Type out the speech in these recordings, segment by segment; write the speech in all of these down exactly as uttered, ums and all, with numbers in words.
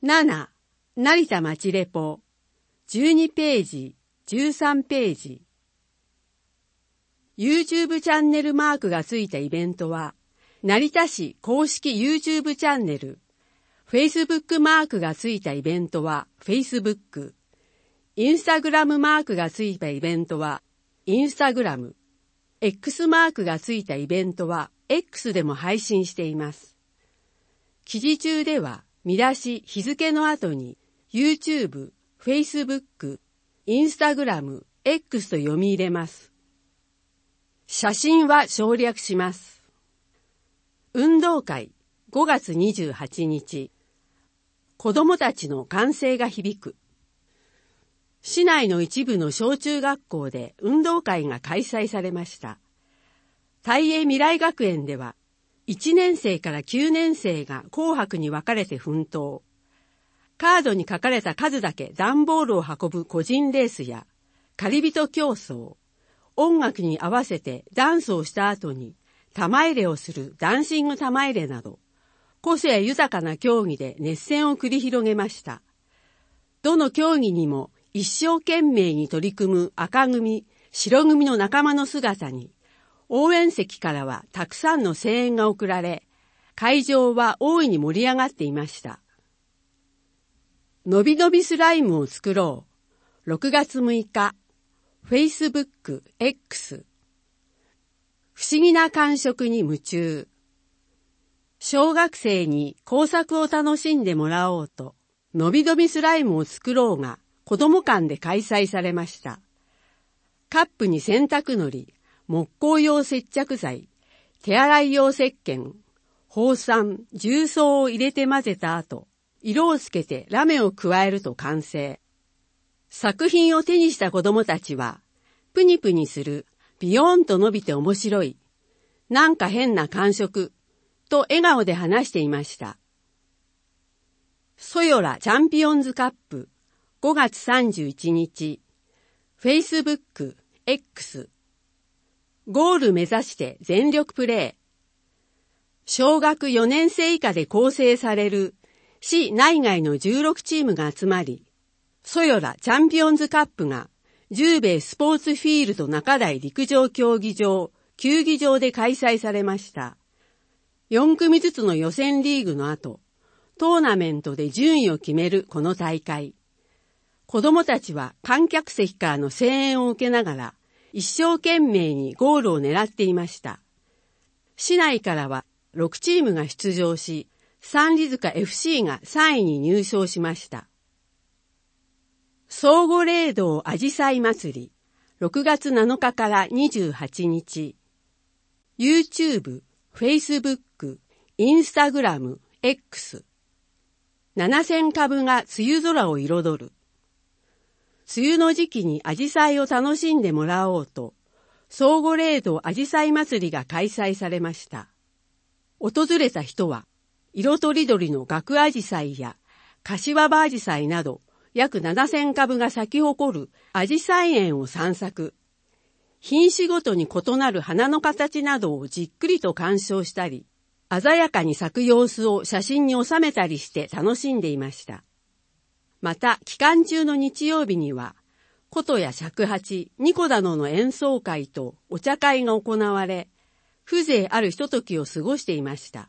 なな、成田町レポ、じゅうにページ、じゅうさんページ。YouTube チャンネルマークがついたイベントは、成田市公式 YouTube チャンネル、Facebook マークがついたイベントは Facebook、Instagram マークがついたイベントは Instagram、X マークがついたイベントは X でも配信しています。記事中では見出し、日付の後に YouTube、Facebook、Instagram、X と読み入れます。写真は省略します。運動会ごがつにじゅうはちにち。子供たちの歓声が響く。市内の一部の小中学校で運動会が開催されました。大英未来学園ではいちねんせいからきゅうねんせいが紅白に分かれて奮闘。カードに書かれた数だけ段ボールを運ぶ個人レースや借り人競争、音楽に合わせてダンスをした後に玉入れをするダンシング玉入れなど、個性豊かな競技で熱戦を繰り広げました。どの競技にも一生懸命に取り組む赤組、白組の仲間の姿に、応援席からはたくさんの声援が送られ、会場は大いに盛り上がっていました。のびのびスライムを作ろう。ろくがつむいか、Facebook、X。不思議な感触に夢中。小学生に工作を楽しんでもらおうと、のびのびスライムを作ろうが子供館で開催されました。カップに洗濯のり、木工用接着剤、手洗い用石鹸、ホウ酸、重曹を入れて混ぜた後、色をつけてラメを加えると完成。作品を手にした子供たちは、プニプニする、ビヨーンと伸びて面白い、なんか変な感触、と笑顔で話していました。ソヨラチャンピオンズカップ、ごがつさんじゅういちにち、Facebook、X。ゴール目指して全力プレー。小学よねんせい以下で構成される市内外のじゅうろくチームが集まり、ソヨラチャンピオンズカップが十兵衛スポーツフィールド中台陸上競技場、球技場で開催されました。よんくみずつの予選リーグの後、トーナメントで順位を決めるこの大会。子供たちは観客席からの声援を受けながら、一生懸命にゴールを狙っていました。市内からはろくチームが出場し、三里塚 エフシー がさんいに入賞しました。相互霊道あじさい祭り、ろくがつなのかからにじゅうはちにち。YouTube、Facebook、Instagram、X。ななせんかぶが梅雨空を彩る。梅雨の時期にアジサイを楽しんでもらおうと、相互霊道アジサイ祭りが開催されました。訪れた人は、色とりどりのガクアジサイや柏葉アジサイなど、約ななせんかぶが咲き誇るアジサイ園を散策。品種ごとに異なる花の形などをじっくりと鑑賞したり、鮮やかに咲く様子を写真に収めたりして楽しんでいました。また、期間中の日曜日には、琴や尺八、ニコなどの演奏会とお茶会が行われ、風情あるひとときを過ごしていました。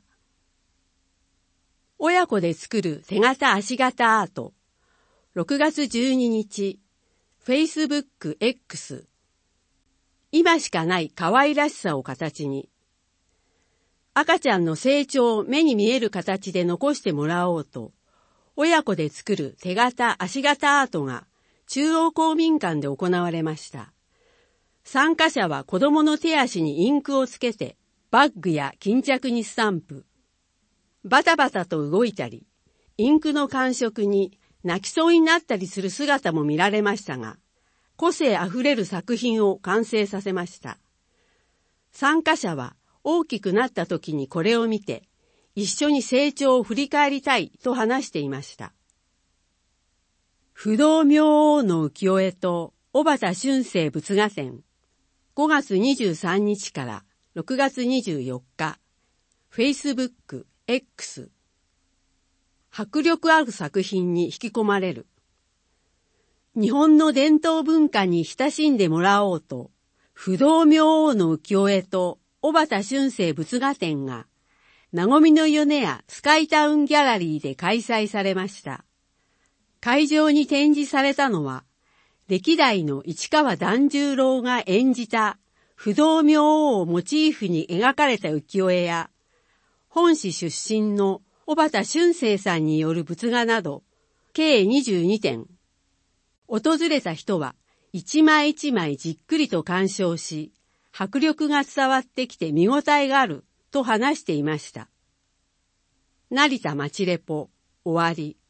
親子で作る手形足形アート。ろくがつじゅうににち、Facebook、X。今しかない可愛らしさを形に。赤ちゃんの成長を目に見える形で残してもらおうと、親子で作る手形足形アートが中央公民館で行われました。参加者は子供の手足にインクをつけて、バッグや巾着にスタンプ。バタバタと動いたり、インクの感触に泣きそうになったりする姿も見られましたが、個性あふれる作品を完成させました。参加者は大きくなった時にこれを見て、一緒に成長を振り返りたいと話していました。不動明王の浮世絵と小畑春生仏画展。ごがつにじゅうさんにちからろくがつにじゅうよっか。Facebook、X。 迫力ある作品に引き込まれる。日本の伝統文化に親しんでもらおうと、不動明王の浮世絵と小畑春生仏画展が、なごみの米屋スカイタウンギャラリーで開催されました。会場に展示されたのは、歴代の市川團十郎が演じた不動明王をモチーフに描かれた浮世絵や、本市出身の小畑春生さんによる仏画など、計にじゅうにてん。訪れた人は一枚一枚じっくりと鑑賞し、迫力が伝わってきて見応えがあると話していました。成田町レポ終わり。